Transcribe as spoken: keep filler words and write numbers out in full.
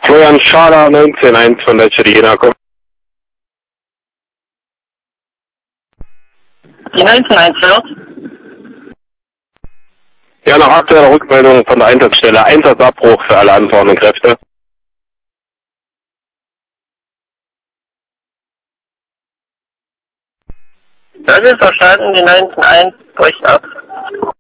Florian Schader, neunzehn eins von der Chirina. Die neunzehn eins hört. Ja, nach aktueller Rückmeldung von der Einsatzstelle. Einsatzabbruch für alle anfahrenden Kräfte. Das ist verstanden, die neunzehn eins bricht ab.